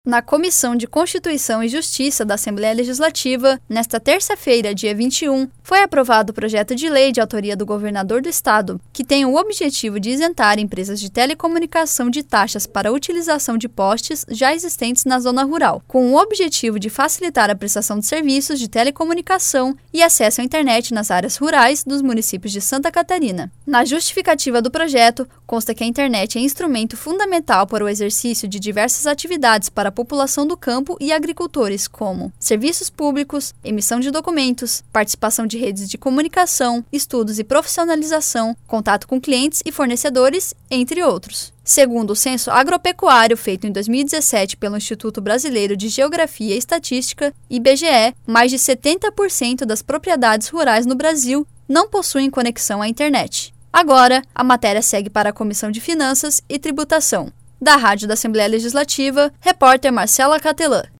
Na Comissão de Constituição e Justiça da Assembleia Legislativa, nesta terça-feira, dia 21, foi aprovado o projeto de lei de autoria do governador do estado, que tem o objetivo de isentar empresas de telecomunicação de taxas para a utilização de postes já existentes na zona rural, com o objetivo de facilitar a prestação de serviços de telecomunicação e acesso à internet nas áreas rurais dos municípios de Santa Catarina. Na justificativa do projeto, consta que a internet é instrumento fundamental para o exercício de diversas atividades para a população do campo e agricultores, como serviços públicos, emissão de documentos, participação de redes de comunicação, estudos e profissionalização, contato com clientes e fornecedores, entre outros. Segundo o Censo Agropecuário feito em 2017 pelo Instituto Brasileiro de Geografia e Estatística, IBGE, mais de 70% das propriedades rurais no Brasil não possuem conexão à internet. Agora, a matéria segue para a Comissão de Finanças e Tributação. Da Rádio da Assembleia Legislativa, repórter Marcela Catelã.